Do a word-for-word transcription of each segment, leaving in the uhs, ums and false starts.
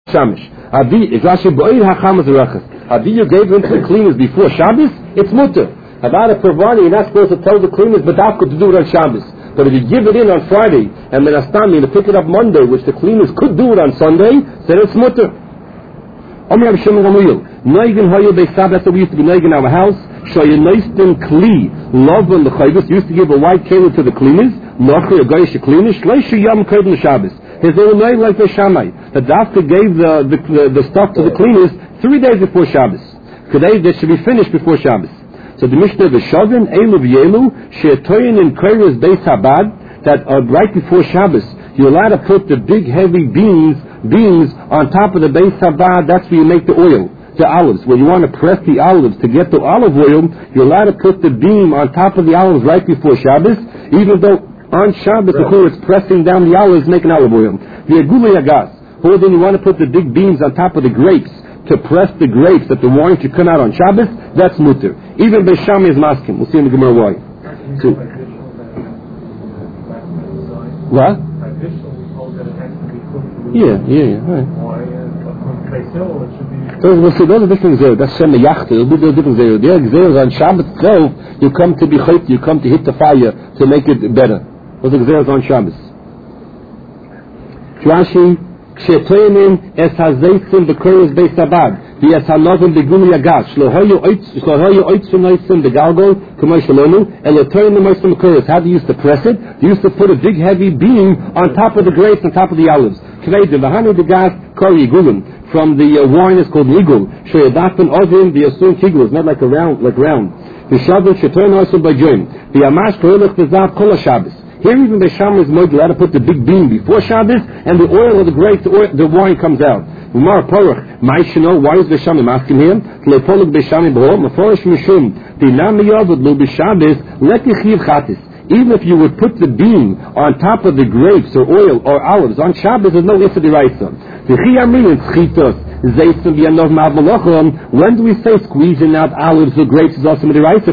Shamish. Adi, if Rashi Bo'ir HaChamas Rachas. Adi, you gave him to the cleaners before Shabbos, it's mutter. About a provider, you're not supposed to tell the cleaners, but that's good to do it on Shabbos. But if you give it in on Friday, and Menastami, to pick it up Monday, which the cleaners could do it on Sunday, then it's mutter. Omer Rav Shimon Gamliel. Noigen Hoyo Beisab, that's what we used to be noigen in our house. Shoye Noisten Kli, Love on the Chaybus, used to give a white candle to the cleaners, Nochri, a Goyish cleaners, Shleishu Yom Kod the Shabbos. His own name like the Shammai. The Dafka gave the, the, the, the stuff to the cleaners three days before Shabbos. Today they should be finished before Shabbos. So the Mishnah, the Shavin, Elu V'Yelu, She'etoyin in Kairos Beis Habad, that are right before Shabbos, you're allowed to put the big heavy beans, beans on top of the Beis Habad. That's where you make the oil, the olives. When you want to press the olives to get the olive oil, you're allowed to put the beam on top of the olives right before Shabbos, even though on Shabbos, the Chur is pressing down the olives, making olive oil. The Agula Yagas, or then you want to put the big beams on top of the grapes to press the grapes that the wine should come out on Shabbos, that's mutter. Even Beisham is masking. We'll see in the Gemara why. So, what? Yeah, yeah, yeah. Right. So we'll see, those are different zero. That's Shem Yacht. It'll be those different zero. The other zero on Shabbos itself, you come to be chayt, you come to hit the fire to make it better. Those are zeros on Shabbos. Rashi, Kshetayim es hazeitzim b'koros beis Habad, v'es hanovim b'guli agash, shlohoyu oitzim noitzim b'galgol, k'may shalonu, and l'toyim noitzim b'koros. How do you used to press it? They used to put a big heavy beam on top of the grapes, on top of the olives. Kveidim, v'hanu degas kori igulim. From the uh, wine is called igul. Shoyadafin ovim v'yasun kigul. It's not like a round, like round. V'shavim shetoyin noitzim b'joim. V'yamash koilach v'zav kol Shabbos. Here even the Shammai is more allowed to put the big beam before Shabbos, and the oil of the grapes, the, oil, the wine comes out. Umar Porach, Ma'ishino, why is the Shammai asking him? Tlepolik b'Shammai b'ho, Meforish mishum, Dinam yavud lo b'Shabbos, let yichiv chatis. Even if you would put the beam on top of the grapes or oil or olives on Shabbos, there's no issue deraisa. When do we say squeezing out olives or grapes is also deraisa?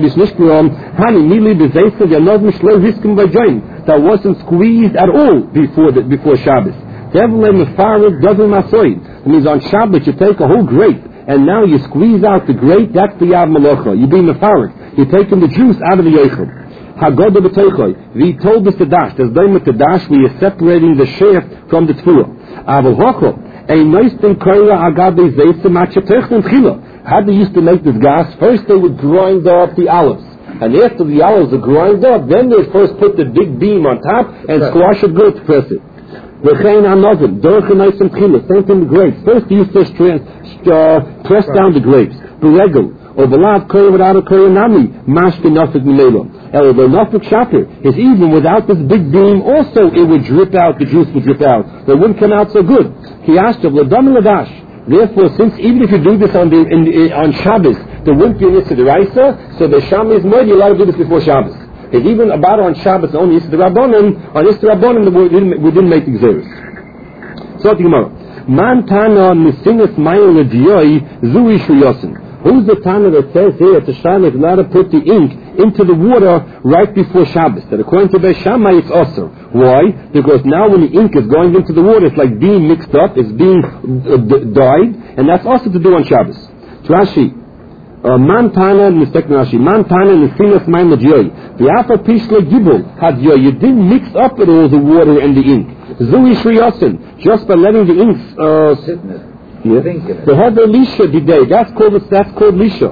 That wasn't squeezed at all before the, before Shabbos. That means on Shabbos you take a whole grape and now you squeeze out the grape. That's the Yav Malacha. You be mefarik. You're taking the juice out of the Yechel. Hagoda b'toichoi. We told us the dash. There's daim with the dash. We are separating the shaft from the tefillah. Aval hocho. A nice thing koira agabe zeitzim achetechim chila. How they used to make this gas? First they would grind up the olives, and after the olives are ground up, then they first put the big beam on top and squash it good to press it. V'chein hanovim dorchen noisim chila. Same thing with grapes. First they used to uh, press down the grapes. Beregel. Or the last koya without a koya nami, mashke nafik milelo. Or the nafik shaper is even without this big beam, also it would drip out, the juice would drip out. It wouldn't come out so good. Kiyashtav ladam ladash. Therefore, since even if you do this on the in, in, on Shabbos, there wouldn't be an issa deraisa, so the Shammai is more, you're allowed to do this before Shabbos. If even about on Shabbos only issa rabbanim, on issa rabbanim we didn't we didn't make the xeris. So tomorrow, man tana misinus mayin lediyoi zui shuyosin. Who's the Tana that says here that the Shammai is allowed to put the ink into the water right before Shabbos? That according to the Shammai it's also. Why? Because now when the ink is going into the water, it's like being mixed up, it's being uh, d- dyed, and that's also to do on Shabbos. Rashi, Man Tana, mistake Rashi, Man Tana nesinas maim l'joi. The Afa Pishla Gibel had yo. You didn't mix up at all the water and the ink. Zui Shriyasin, just by letting the ink uh, Yeah. They have the lisha today. That's called that's called lisha.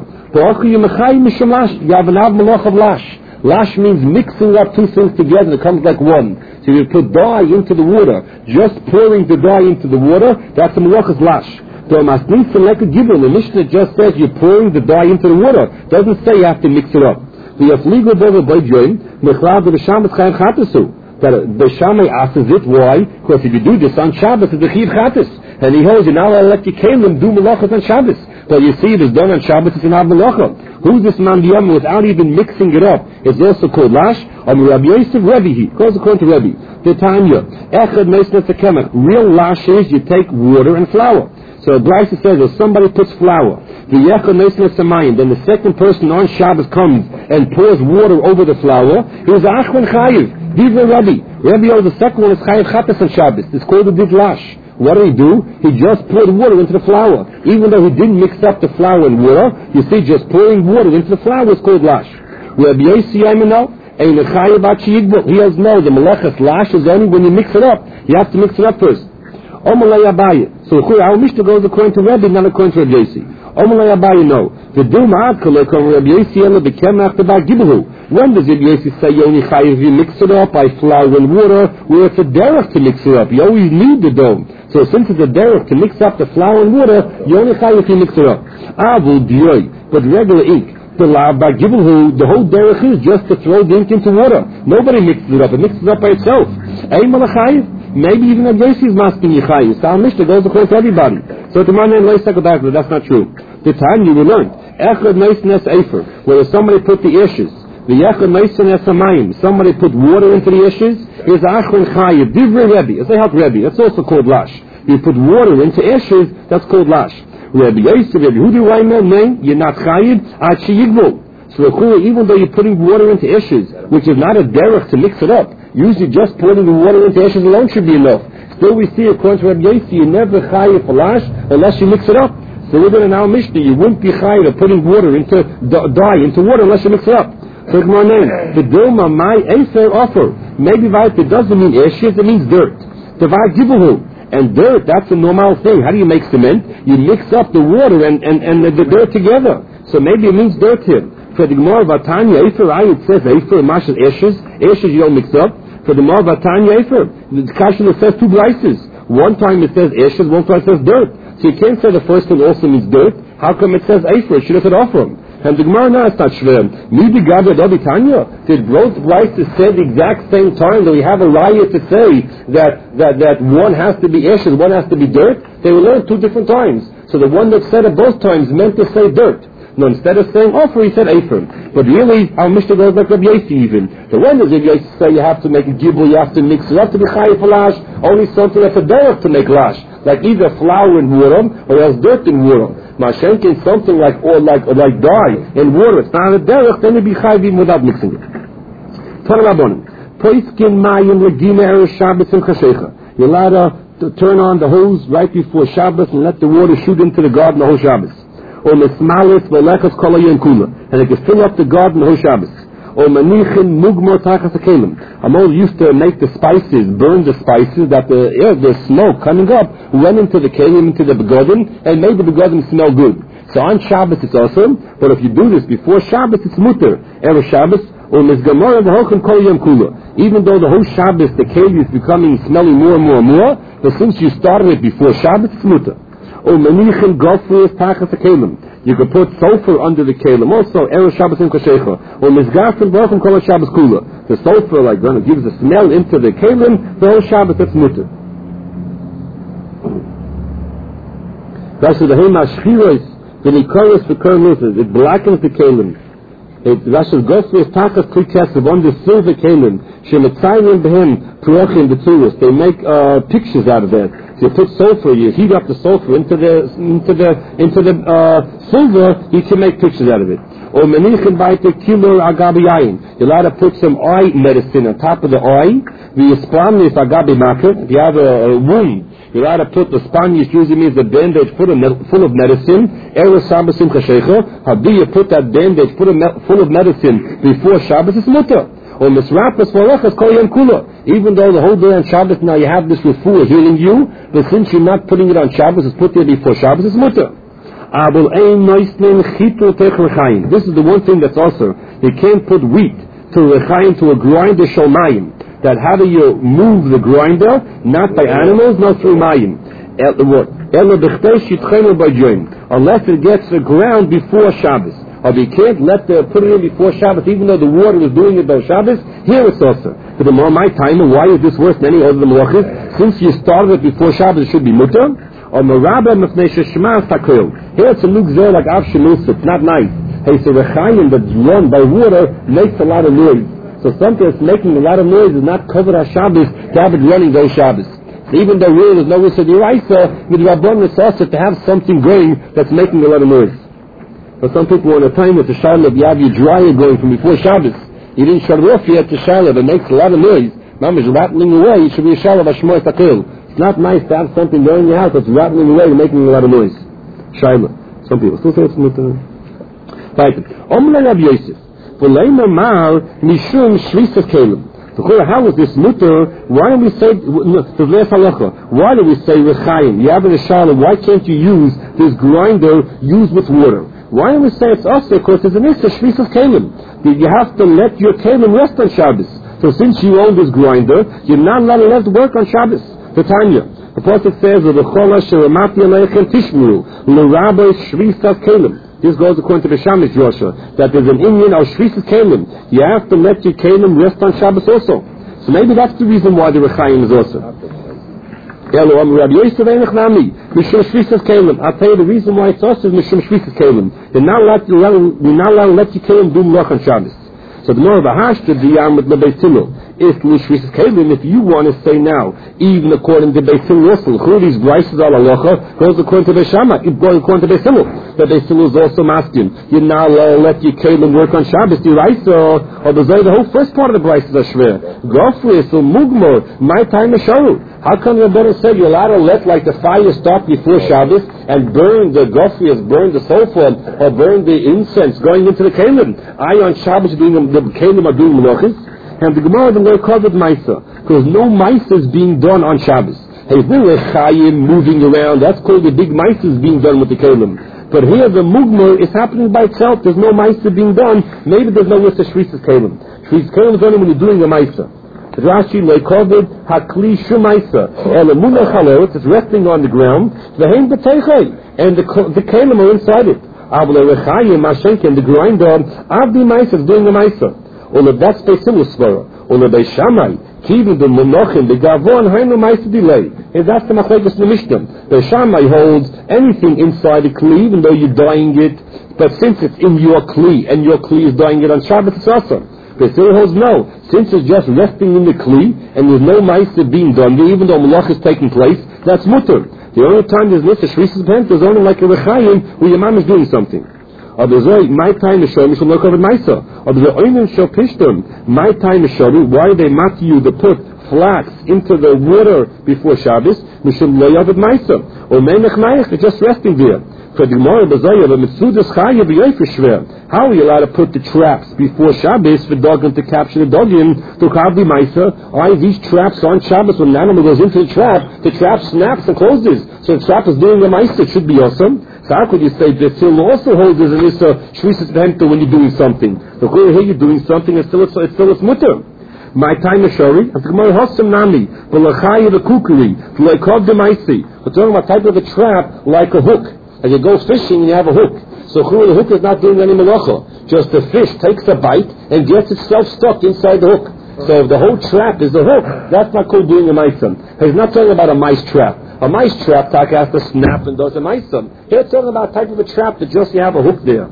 Lash means mixing up two things together. It comes like one. So you put dye into the water. Just pouring the dye into the water. That's the malachas lash. So must need to like a given. The Mishnah just says you're pouring the dye into the water. Doesn't say you have to mix it up. We have legal over by join. Mechlad the shamas chaim chatasu. That the Shammai asks it. Why? Because if you do this on Shabbos, it's the chiv chatas. And he holds you now. I'll let you kalim do malachas on Shabbos. But you see, it is done on Shabbos. It's an malacha. Who's this man biyam without even mixing it up? It's also called lash. Or Rabbi Yosef Rebbe. He calls according to Rebbe. The Tanya. Echad meisnet tekemach. Real lash is you take water and flour. So Bryce says if somebody puts flour, the yechad meisnet samayim, then the second person on Shabbos comes and pours water over the flour. He was achron chayiv. Divrei Rabbi. Rabbi, oh, the second one is chayiv chatas on Shabbos. It's called a big lash. What did he do? He just poured water into the flour. Even though he didn't mix up the flour and water, you see, just pouring water into the flour is called lash. Rabbi Yossi Yamino, he has no, the melechas lash is only when you mix it up. You have to mix it up first. Omalei Abaye. So our Mishnah goes according to Rebbe, not according to Rabbi Yossi. Omalei Abaye, no. The Dum Adkala come Rabbi Yossi Ela became after that Gibelu. When does Rabbi Yossi say you only chayiv you mix it up by flour and water, where it's a derech to mix it up? You always need the dough. So since it's a derech to mix up the flour and water, you only chayiv if you mix it up. Avul Dioi, but regular ink. The lava gibelhu, the whole derech is just to throw the ink into water. Nobody mixes it up; it mixes it up by itself. Maybe even a Yossi is masking yichayis. So our Mishnah goes according to everybody. So the man and that's not true. The time you will learn echad neisnes efer, where somebody put the ashes. The echad neisnes amayim, somebody put water into the ashes. Is achron chayiv divrei Rebbe. It's a help Rebbe. It's also called lash. You put water into ashes. That's called lash. Rabbi Yossi, Rabbi Hudi Wayman, name, you're not chayiv, ad sheyigvul. So even though you're putting water into ashes, which is not a derech to mix it up, usually just putting the water into ashes alone should be enough. Still we see, according to Rabbi Yossi, you never chayiv for lash unless you mix it up. So within an our Mishnah, you wouldn't be chayiv of putting water into, dye into water unless you mix it up. So my name, the Dilma, my Efer offer. Maybe it doesn't mean ashes, it means dirt. Devar gibuhu. And dirt, that's a normal thing. How do you make cement? You mix up the water and, and, and the, the dirt together. So maybe it means dirt here. For the Gemara Vatanya Efer, it says Efer, Mashal ashes. Ashes you don't mix up. For the Gemara Vatanya Efer, the Kashal says two places. One time it says ashes, one time it says dirt. So you can't say the first one also means dirt. How come it says Efer? It should have said Offer. And the Gemara now is not shver. Maybe God did Tanya. Did both rights say the exact same time that we have a riot to say that, that, that one has to be ashes, one has to be dirt? They were learned two different times. So the one that said it both times meant to say dirt. No, instead of saying offer, he said Ephraim. But really, our Mishnah goes like Rabbi Yossi even. So when does Rabbi Yossi say you have to make a gibel, you have to mix it up to be chayiv for lash? Only something that's a derech to make lash. Like either flour and water, or else dirt and water. Mashenkin, something like, or like, or like dye and water. It's not a derech, then it'd be chayiv even without mixing it. Tanarabonim. Poiskin mayim legina erev Shabbos and chashecha. You're allowed to turn on the hose right before Shabbos and let the water shoot into the garden the whole Shabbos. Or mismalis v'lechas kol hayom kula, and they can fill up the garden the whole Shabbos. Or manichin mugmor tachas hakelim. Amos used to make the spices, burn the spices that the air, the smoke coming up went into the kelim, into the begodim, and made the begodim smell good. So on Shabbos it's awesome, but if you do this before Shabbos it's mutter. Erev Shabbos or misgamora v'holchem kol hayom kula. Even though the whole Shabbos the kelim is becoming smelling more and more and more, but since you started it before Shabbos it's mutter. Or manichin gofri is tachas hakelim. You could put sulfur under the kelim. Also, erev Shabbos and koshecha. Or mizgafin v'ochem kol Shabbos kula. The sulfur, like, when it gives a smell into the kelim, the whole Shabbos that's mutter. That's the hema shchiros, the nikoros for kermusas. It blackens the kelim. It Rasha's gofri is tachas kli kesef on the silver kelim. Shemitzayim behem purochim b'tzuros. They make uh, pictures out of that. You put sulfur, you heat up the sulfur into the into the into the uh, silver, you can make pictures out of it. Or menichin baite kilo agabi yayin. You're allowed to put some eye medicine on top of the eye. The spanish agabi market. If you have a, a wound, you're allowed to put the spanish usually means a bandage full of full of medicine. Erev Shabbos simcha shecha. How do you put that bandage full of full of medicine before Shabbos? It's mutter. Or misrapas v'lechas kol hayom kula. Even though the whole day on Shabbos now you have this refuah healing you, but since you're not putting it on Shabbos, it's put there before Shabbos, it's mutter. This is the one thing that's also, you can't put wheat to l'chaim, to a grinder shalmayim. That how do you move the grinder? Not by animals, not through mayim. Unless it gets the ground before Shabbos. Or you can't let the, put it in before Shabbos, even though the water was doing it by Shabbos. Here it's also. For the more my time, why is this worse than any other malachis? Since you started it before Shabbos, it should be mutter. Or merabah mefnei sheshma takil. Here it's a lugzer like av shenus. It's not nice. Hey, so the chayim that's run by water makes a lot of noise. So something that's making a lot of noise is not covered on Shabbos to have it running those Shabbos. So even though really there's no issue d'oraisa, with Rabbon it's also to have something going that's making a lot of noise. But some people want a time with the Shiloh, you have your dryer going from before Shabbos. You didn't shut it off yet to Shiloh, but it makes a lot of noise. Mom is rattling away, it should be a Shiloh Bashmoy Takil. It's not nice to have something there in your house that's rattling away and making a lot of noise. Shaila. Some people still say it's mutter. Right. Omle Rav Yosef. V'leima mar mishum shvisas kelim. How is this mutter? Why do we say Why do we say rechaim? You have in a shalom. Why can't you use this grinder used with water? Why do we say it's also? Because there's an issa shvisas kelim. You have to let your kelim rest on Shabbos. So since you own this grinder, you're not allowed to let it work on Shabbos. The Tanya. The Prophet says that the chola sheramati aleichem tishmuru l'rabbi shvisas kelim. This goes according to the Shamish Joshua, that there's an Indian of shvisas kelim. You have to let your kelim rest on Shabbos also. So maybe that's the reason why the rechaim is also. I'll tell you the reason why it's also mishum shvisas kelim. You're not allowed to let, you're not allowed to let your kelim do melach on Shabbos. So the more of a hashta the yam with the Beis Hillel is l'shvisas kelim. If you want to say now, even according to Beis Hillel also, who these prices are halacha goes according to Beis Shammai, goes according to Beis Hillel. The Beis Hillel is also masking. You're not allowed to let your kelim work on Shabbos. The Raisa or the Zay, the whole first part of the prices are shver. Gofri so mugmor my time is sharu. How come you better say you're allowed to let like the fire start before Shabbos and burn the gofri, burn the sulfur, or burn the incense going into the kelim? I on Shabbos doing the kelim are doing melachis. And the Gemara the way covered Maisa, because no Maisa is being done on Shabbos. There's no Chayim moving around. That's called the big Maisa is being done with the Kelim. But here the Mugmar is happening by itself. There's no Maisa being done. Maybe there's no Rissa Shvisas Kelim. Shvisas Kelim is only when you're doing a Maisa. Rashi le covered Hakli Shumaisa. Elamuna Chalot is resting on the ground. Vehem B'Teichai. And the, the Kelim are inside it. Avle Rechayim Mashenken, the grinder, Avdi Maisa is doing a Maisa. Or that's Beis Hillel svara. Or Beis Shammai, Kivin the Monochim, the Gavon, Hainu Ma'isa delay. And that's the Machlekes Mishnah. Beis Shammai holds anything inside the kli, even though you're dyeing it, but since it's in your kli and your kli is dyeing it on Shabbat, it's awesome. Beis Hillel holds no. Since it's just resting in the kli and there's no Ma'isa being done, even though Malach is taking place, that's mutter. The only time there's this, a Shvisas Pent, is only like a Rechaim where your mom is doing something. Or there's my time is showing, shall look over Maisa. Or there's oinen shall pishtum. My time is showing, why they mat you to put flax into the water before Shabbos? Mishum lo yavid Maisa. Or meinach mayach, they're just resting there. For the Gemara Bazaya, the Mitzudas Chaya b'yofer shver. How are you allowed to put the traps before Shabbos for dogging to capture the dogging to carve the Maisa? Why these traps on Shabbos when an animal goes into the trap, the trap snaps and closes. So the trap is doing the Maisa, it should be awesome. So how could you say that still also holds as an Issa Shvisas Behemta when you're doing something? So here you're doing something and still it's, it's still it's mutter. My time is shori. And the Gemara Hossam Nami, V'lachaya the kukuri, V'leikov the Maisi. We're talking about type of a trap like a hook. As you go fishing and you have a hook. So the hook is not doing any malacha. Just the fish takes a bite and gets itself stuck inside the hook. So if the whole trap is the hook, that's not called doing a maisam. He's not talking about a mice trap. A mice trap, Taka has to snap and does a maisam. He's talking about a type of a trap that just you have a hook there.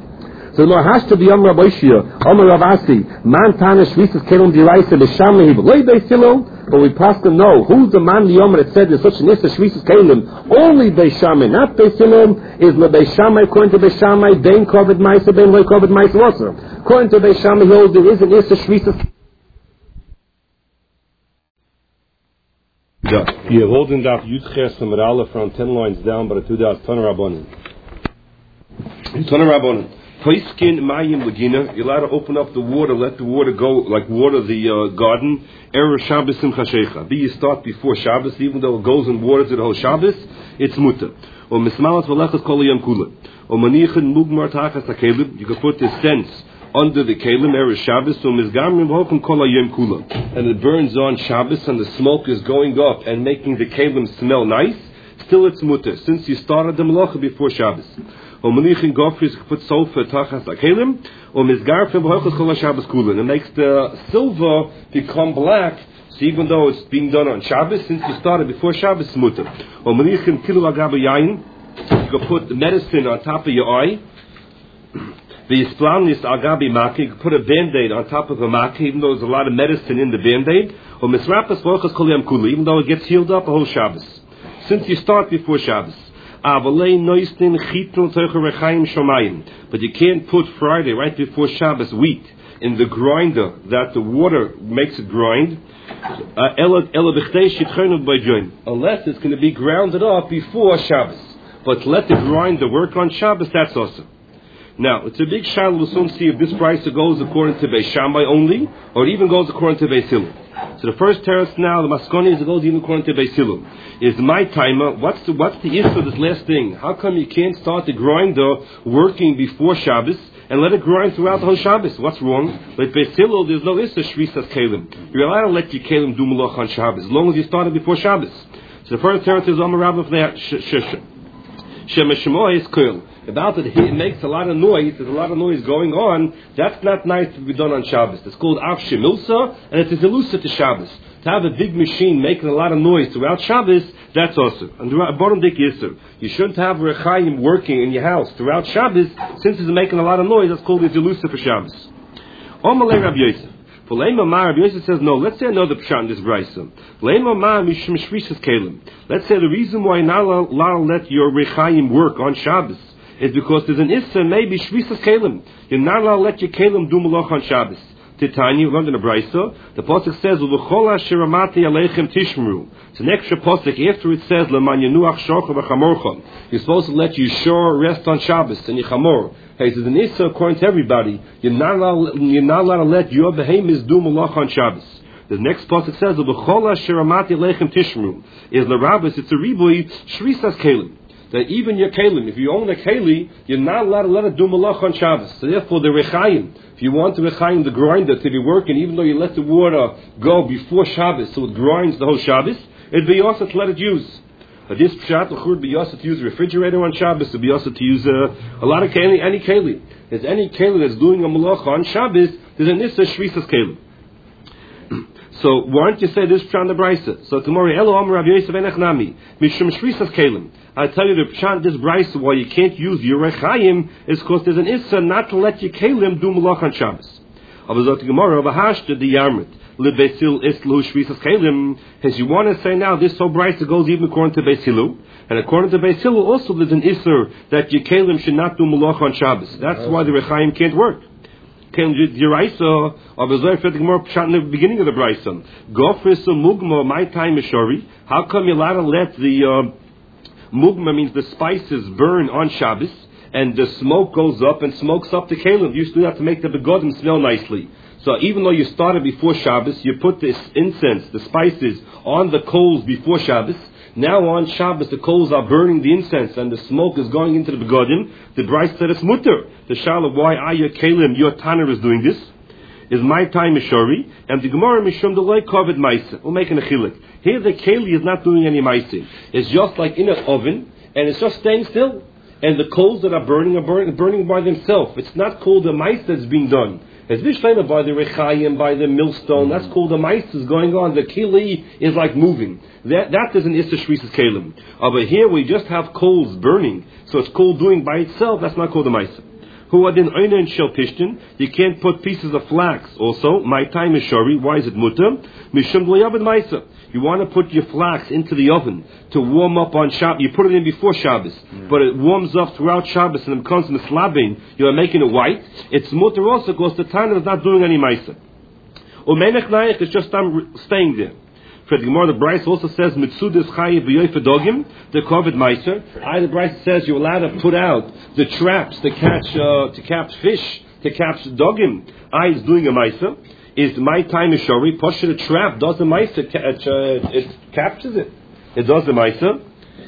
So the has to be Amar Boishia, Amar Ravasi, Man Tana Shvisas Kelum Diraisa, Lisham Lehiv, Lei Beis Hillel, but we pass to know who's the man the Omer that said there's such an Issa Shvisas Kelum, only Beis Shammai, not Beis Hillel, is Le Beis Shammai, according to Beis Shammai, Bein Kovid Maisa, Bein Lei Kovid Maisa also. According to Beis Shammai, holds there is an Issa Shvisas. Yeah, you're holding that Yudches from Rala from ten lines down, but two down Tana Rabbanan. Tana Rabbanan. Toiskin Mayim Lagina, you're allowed to open up the water, let the water go, like water the uh, garden. Erev Shabbos Simcha Shecha. Be you start before Shabbos, even though it goes and waters the whole Shabbos, it's mutter. Or Mismalat Valechas Kol Yom Kula. Or Manichin Mugmar Tachas HaKelim, you can put the sense under the Kelim, Erev Shabbos, so Mizgamrim V'Hokum Kol Yom Kula. And it burns on Shabbos and the smoke is going up and making the Kelim smell nice, still it's mutter, since you started the Malacha before Shabbos. Or Manichin Gofris put sulfur Tachas HaKelim, or Mizgarfim V'Hokum Kol Shabbos Kula. And it makes the silver become black. So even though it's being done on Shabbos, since you started before Shabbos, it's mutter. Or Manichin Kilu Agaba Yain, you can put the medicine on top of your eye. The Isplanis Agabi Maki, you can put a band-aid on top of a Maki, even though there's a lot of medicine in the band-aid. Or Misrapas Vochas Kol Yom Kula, even though it gets healed up a whole Shabbos. Since you start before Shabbos. But you can't put Friday, right before Shabbos, wheat. in the grinder that the water makes it grind, uh, unless it's going to be grounded up before Shabbos. But let the grinder work on Shabbos, that's also. Now, it's a big shayla. We'll soon see if this price goes according to Beis Shammai only, or it even goes according to Beis Hillel. So the first teretz now, the maskoni is it goes even according to Beis Hillel. Is my timer? What's the what's the issue of this last thing? How come you can't start the grinder working before Shabbos and let it grind throughout the whole Shabbos? What's wrong? But Beis Hillel, there's no issue shvisas kelim. You're allowed to let your kelim do malach on Shabbos as long as you start it before Shabbos. So the first teretz is Amar Rabba Fnei Shemeshmoy is kol. About it, it makes a lot of noise. There's a lot of noise going on. That's not nice to be done on Shabbos. It's called Av Shemilsa, and it is elusive to Shabbos. To have a big machine making a lot of noise throughout Shabbos, that's also. And bottom dik yisur. You shouldn't have Rechaim working in your house throughout Shabbos, since it's making a lot of noise. That's called it's elusive for Shabbos. Omalei Rabbi Yosef. For Leima Mar, Rabbi Yosef says, no, let's say another pshat in this brayso. Leima Mar, Mishum Shvishas Kalim. Let's say the reason why you're not allowed to let your Rechaim work on Shabbos is because there's an issa, maybe shvisas kelim. You're not allowed to let your kelim do malach on Shabbos. Titani, we learned in the Brisa, the pasuk says, "U'v'chol asher amati aleichem tishmeru." It's an extra pasuk after it says, "Leman yenuach shorcha v'chamorcha." You're supposed to let your shor rest on Shabbos and your chamor. Hey, there's an issa according to everybody. You're not allowed, you're not allowed to let your behemoths do malach on Shabbos. The next pasuk says, "U'v'chol asher amati aleichem tishmeru." Is l'rabbis, it's a ribui shvisas kelim. That even your kelim, if you own a keli, you're not allowed to let it do malach on Shabbos. So therefore, the rechaim, if you want the rechaim, the grinder, to be working, even though you let the water go before Shabbos, so it grinds the whole Shabbos, it'd be also to let it use. But this pshat would be also to use a refrigerator on Shabbos. It'd be also to use uh, a lot of keli, any keli. There's any keli that's doing a malach on Shabbos, there's an issa shvisas keli. So why don't you say this pshat in the brayso? So tomorrow, Elo Amar Rav Yosef Enech Nami Mishum Shvisas Kelim. I tell you the pshat in this brayso why you can't use your rechaim is because there's an issa not to let your kelim do malach on Shabbos. Avazot Gemara V'hashta the Yarmut LeBeisil Islu Shvisas Kelim. As you want to say now, this whole brayso goes even according to Beis Hillel, and according to Beis Hillel also there's an issa that your kelim should not do malach on Shabbos. That's why the rechaim can't work. Came Yiraisa of the more pshat in the beginning of the brayso. Gofris mugma, my time is shori. How come you're allowed to let the uh, mugma means the spices burn on Shabbos and the smoke goes up and smokes up the kelim? You used to do that to make the begodim smell nicely. So even though you started before Shabbos, you put this incense, the spices, on the coals before Shabbos. Now on Shabbos, the coals are burning the incense and the smoke is going into the begodim. The brayso said it's mutter. The shala, why are your kelim, your tanner is doing this? Is my time mishori, and the Gemara mishum the loy kovid ma'isa. We'll make an achilik. Here the keli is not doing any ma'isa. It's just like in an oven, and it's just staying still. And the coals that are burning are burning, burning by themselves. It's not called the ma'isa that's being done. It's vishlema by the rechayim, by the millstone. That's called the ma'isa is going on. The keli is like moving. That that is an issa shvisas kelim. Over here we just have coals burning, so it's called doing by itself. That's not called the ma'isa. Who are then oina and shel pishtin? You can't put pieces of flax. Also, my time is shori. Why is it mutter? Mishum l'yavad ma'isa. You want to put your flax into the oven to warm up on Shabbos. You put it in before Shabbos, mm. but it warms up throughout Shabbos and it becomes mislabin. You are making it white. It's mutter also because the tanner is not doing any ma'isa. Umenech nayach is just staying there. For the Gemara, the Bryce also says mitzudas chayiv b'yoyfedogim the kovid meiser. I the Bryce says you're allowed to put out the traps to catch uh, to catch fish to catch dogim. I is doing a meiser. Is my time is shori. Push the trap does the meiser. It, uh, it captures it. It does the meiser.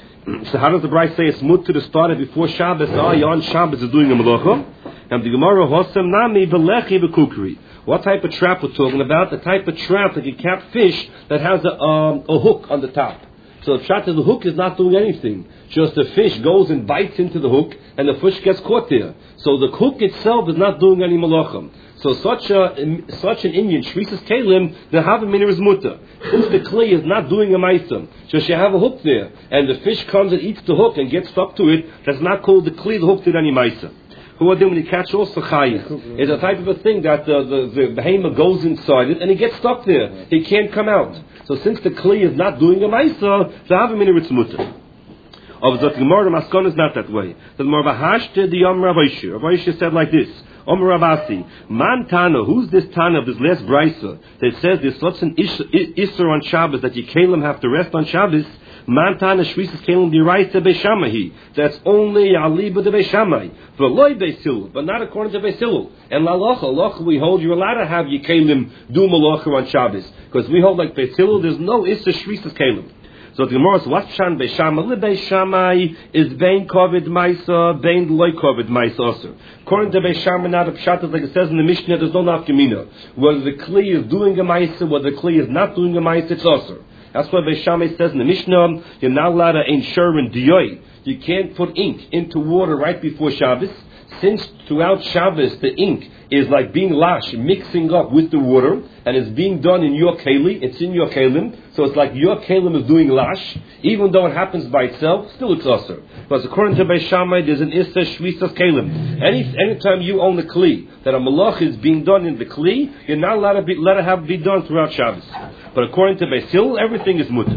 So how does the Bryce say it's mut to the start before Shabbos? Ah, oh, on Shabbos is doing a melacha. And the Gemara hosem nami belechi bekukri. What type of trap we're talking about? The type of trap that you catch fish that has a, um, a hook on the top. So the trap of the hook is not doing anything. Just the fish goes and bites into the hook and the fish gets caught there. So the hook itself is not doing any malachim. So such a such an Indian shvisas kelim, the havamina is mutter. Since the clay is not doing a ma'isa, just you have a hook there, and the fish comes and eats the hook and gets stuck to it. That's not called the clay. The hook did any ma'isa. Who are doing when you catch also chayis? It's a type of a thing that the the, the behemoth goes inside it and he gets stuck there. He can't come out. So since the clay is not doing a ma'isa, the havamina is mutter. Of the Gemara, the Maskon is not that way. The Gemara V'hashte the Yom Rav Aisha. Rav Aisha said like this: Omer Rabasi, Man Tana, who's this Tana of this last brisa that says there's such an Isser on Shabbos that Yekalim have to rest on Shabbos? Man Tana Shvisas Kelim Diraisa Beishamahi. That's only Aliba de Beishamai. V'loi Beisilul, but not according to Beisilul. And Lalocha, Locha, we hold you're allowed to have Yekalim do Malacha on Shabbos. Because we hold like Beisilul, there's no Isser Shvisas Kelim. So the Gemara says, what's Shan Beishamai? Li Beishamai is Bein Kovid Maisa, Bein Loi Kovid Maisa also. According to Beishamai, not a Pshat, like it says in the Mishnah, there's no Nafkamina. Whether the Kli is doing a Maisa, whether the Kli is not doing a Maisa, it's also. That's why Beishamai says in the Mishnah, you're not allowed to insure in Diyoi. You can't put ink into water right before Shabbos. Since throughout Shabbos the ink is like being lash, mixing up with the water, and it's being done in your keli, it's in your kelim, so it's like your kelim is doing lash, even though it happens by itself, still it's usher. Because according to Beis Shammai, there's an issa shvisas kelim. Any anytime you own a kli, that a malach is being done in the kli, you're not allowed to be, let it have be done throughout Shabbos. But according to Beis Hillel, everything is mutter.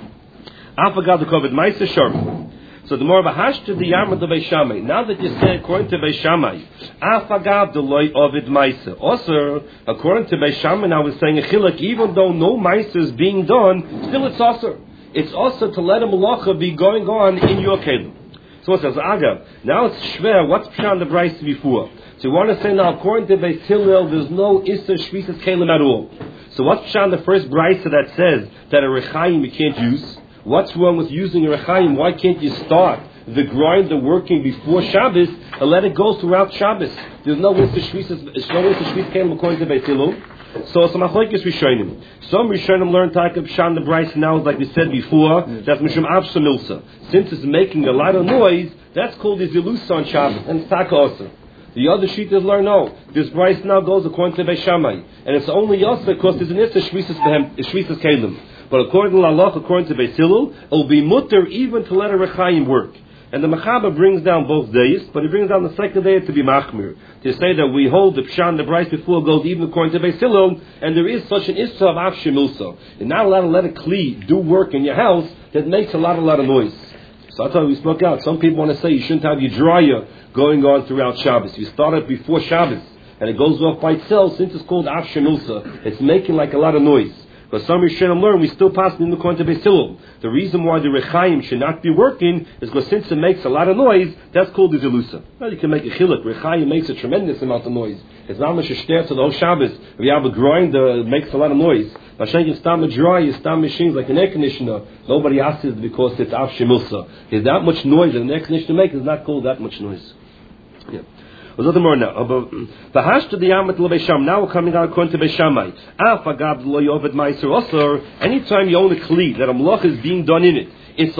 Afagad the kovid ma'isa sharm. So the more bahash to the yamad of Beis Shammai. Now that you say according to Beis Shammai, afagav the loy ovid ma'isa. Also, according to Beis Shammai, now we're saying a chilak, even though no ma'isa is being done, still it's also. It's also to let a malacha be going on in your kelim. So it says, agav. Now it's shver. What's pshan the brayse before? So you want to say now, according to Beis Hillel, there's no issa shvisas kelim at all. So what's pshan the first brayse that says that a rechaim you can't use? What's wrong with using a rechaim? Why can't you start the grind, the working before Shabbos, and let it go throughout Shabbos? There's no way to shvisas, no way to shvis kelim according to Beis Hillel. So some machlokes rishonim. Some rishonim learn Taika Pshan the Bryce now, like we said before, that's mishum avsa milsa. Since it's making a lot of noise, that's called the zilusa on Shabbos, and it's taka also. The other sheeters learn no. This Bryce now goes according to Beis Shammai, and it's only also because there's an issa shvisas behem, shvisas kelim. But according to Allah, according to Beis Hillel, it will be mutter even to let a rechaim work. And the Mechaber brings down both days, but he brings down the second day to be machmir, to say that we hold the pshan, the Bryce before goes even according to Beis Hillel, and there is such an issa of av shemilsa. You're not allowed to let a kli do work in your house that makes a lot, a lot of noise. So that's why we spoke out. Some people want to say you shouldn't have your dryer going on throughout Shabbos. You start it before Shabbos, and it goes off by itself. Since it's called av shemilsa, it's making like a lot of noise. But some Rishonim learn we still pass in the according to Beis Hillel. The reason why the rechaim should not be working is because since it makes a lot of noise, that's called the zilusa. Well, you can make a chiluk. Rechaim makes a tremendous amount of noise. It's not much a shter to the whole Shabbos. If you have a grind that makes a lot of noise, but when you stam a dry, you stam machines like an air conditioner. Nobody asks it because it's av shemilsa. If that much noise that an air conditioner makes is not called that much noise. Yeah. Was other more now? The hash to the yamat lo beisham. Now we're coming out according to Beis Shammai. Afagab lo yovet ma'aser osor. Anytime you own a kli that a malach is being done in it, it's